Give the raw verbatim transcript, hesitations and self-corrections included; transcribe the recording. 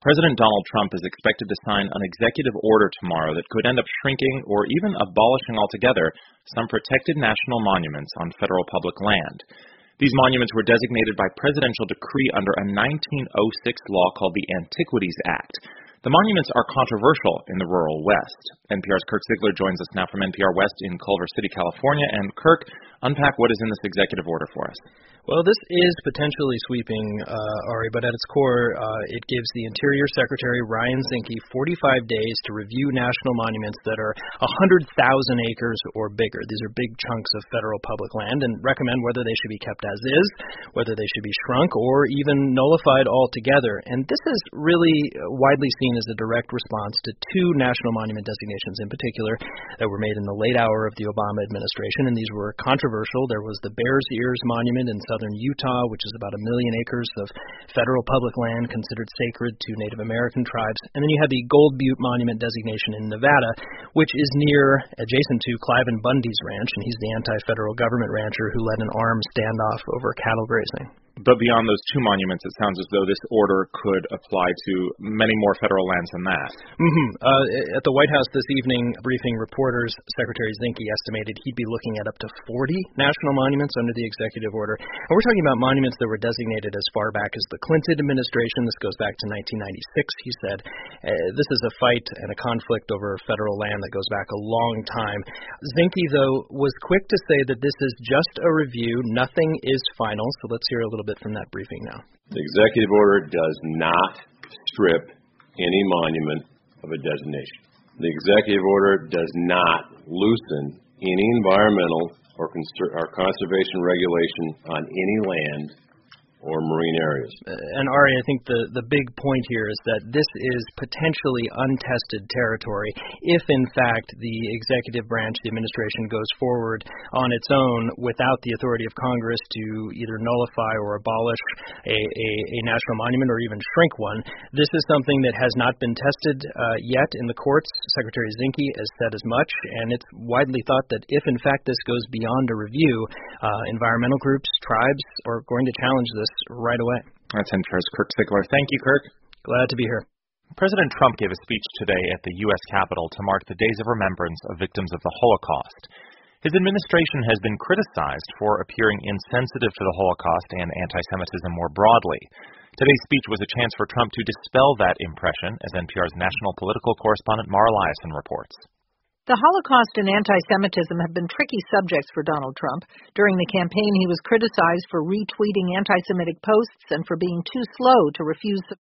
President Donald Trump is expected to sign an executive order tomorrow that could end up shrinking or even abolishing altogether some protected national monuments on federal public land. These monuments were designated by presidential decree under a nineteen oh six law called the Antiquities Act. The monuments are controversial in the rural West. N P R's Kirk Ziegler joins us now from N P R West in Culver City, California. And Kirk, unpack what is in this executive order for us. Well, this is potentially sweeping, uh, Ari, but at its core, uh, it gives the Interior Secretary Ryan Zinke forty-five days to review national monuments that are one hundred thousand acres or bigger. These are big chunks of federal public land, and recommend whether they should be kept as is, whether they should be shrunk, or even nullified altogether. And this is really widely seen as a direct response to two national monument designations in particular that were made in the late hour of the Obama administration, and these were controversial. There was the Bears Ears Monument in southern Utah, which is about a million acres of federal public land considered sacred to Native American tribes. And then you had the Gold Butte Monument designation in Nevada, which is near, adjacent to Cliven Bundy's ranch, and he's the anti-federal government rancher who led an armed standoff over cattle grazing. But beyond those two monuments, it sounds as though this order could apply to many more federal lands than that. Mm-hmm. Uh, at the White House this evening, briefing reporters, Secretary Zinke estimated he'd be looking at up to forty national monuments under the executive order. And we're talking about monuments that were designated as far back as the Clinton administration. This goes back to nineteen ninety-six, he said. Uh, this is a fight and a conflict over federal land that goes back a long time. Zinke, though, was quick to say that this is just a review. Nothing is final. So let's hear a little bit from that briefing now. The executive order does not strip any monument of a designation. The executive order does not loosen any environmental or, conser- or conservation regulation on any land or marine areas. And Ari, I think the, the big point here is that this is potentially untested territory if, in fact, the executive branch, the administration, goes forward on its own without the authority of Congress to either nullify or abolish a, a, a national monument or even shrink one. This is something that has not been tested uh, yet in the courts. Secretary Zinke has said as much, and it's widely thought that if, in fact, this goes beyond a review, uh, environmental groups, tribes are going to challenge this right away. That's N P R's Kirk Ziegler. Thank you, Kirk. Glad to be here. President Trump gave a speech today at the U S Capitol to mark the Days of Remembrance of Victims of the Holocaust. His administration has been criticized for appearing insensitive to the Holocaust and anti-Semitism more broadly. Today's speech was a chance for Trump to dispel that impression, as N P R's national political correspondent Mara Liasson reports. The Holocaust and anti-Semitism have been tricky subjects for Donald Trump. During the campaign, he was criticized for retweeting anti-Semitic posts and for being too slow to refuse